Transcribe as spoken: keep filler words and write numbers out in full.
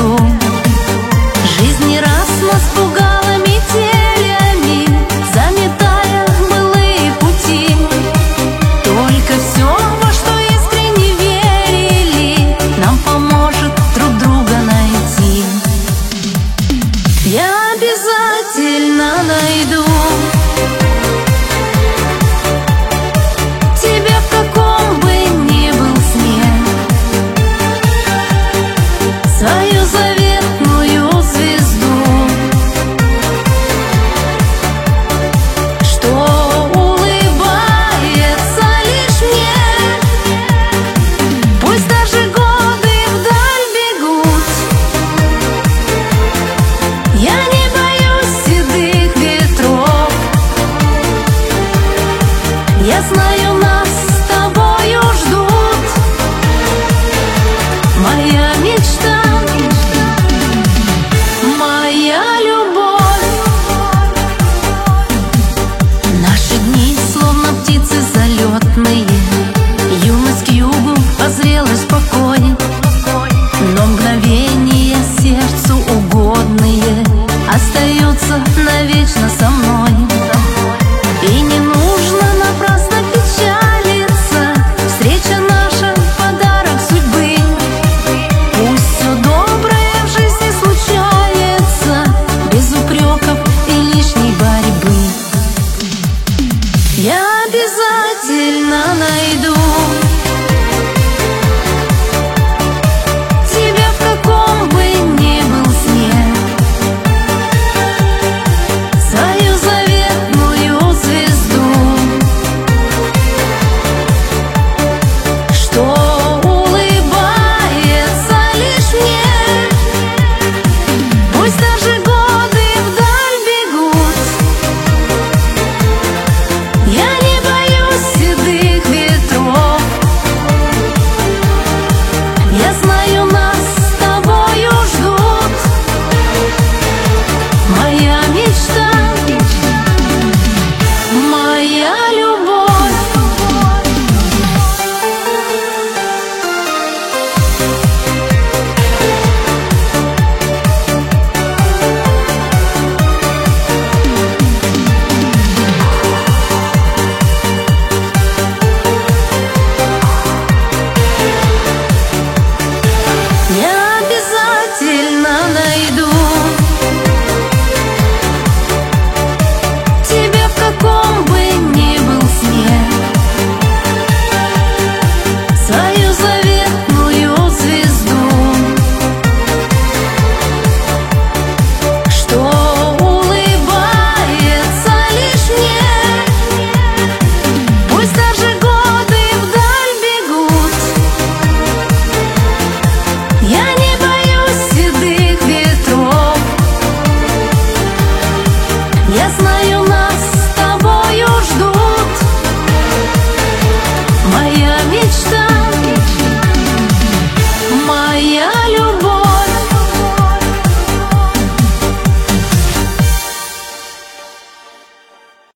виду. Жизнь не раз нас пугала метелями, заметая былые пути. Только все, во что искренне верили, нам поможет друг друга найти. Я обязательно найду тебя, в каком бы ни был сне, свою заветную звезду, что улыбается лишь мне. Пусть даже годы вдаль бегут, я не боюсь седых ветров. Я знаю, нас с тобою ждут. Моя мечта, моя любовь. Наши дни словно птицы залетные, юность к югу, а зрелость покой. Но мгновения сердцу угодные остаются навечно со мной. И не нужно напрасно печалиться, встреча наша — подарок судьбы. Пусть все доброе в жизни случается без упреков и лишней борьбы. Я обязательно найду тебя, в каком бы ни был сне, свою заветную звезду, что улыбается лишь мне. Пусть даже годы вдаль бегут, я не боюсь седых ветров. Я знаю, нас с тобою ждут. Моя мечта, моя любовь. Я обязательно найду тебя, в каком бы ни был сне, свою заветную звезду, что улыбается лишь мне. Пусть даже годы вдаль бегут, я не боюсь седых ветров. Я знаю, нас с тобою ждут. Моя мечта,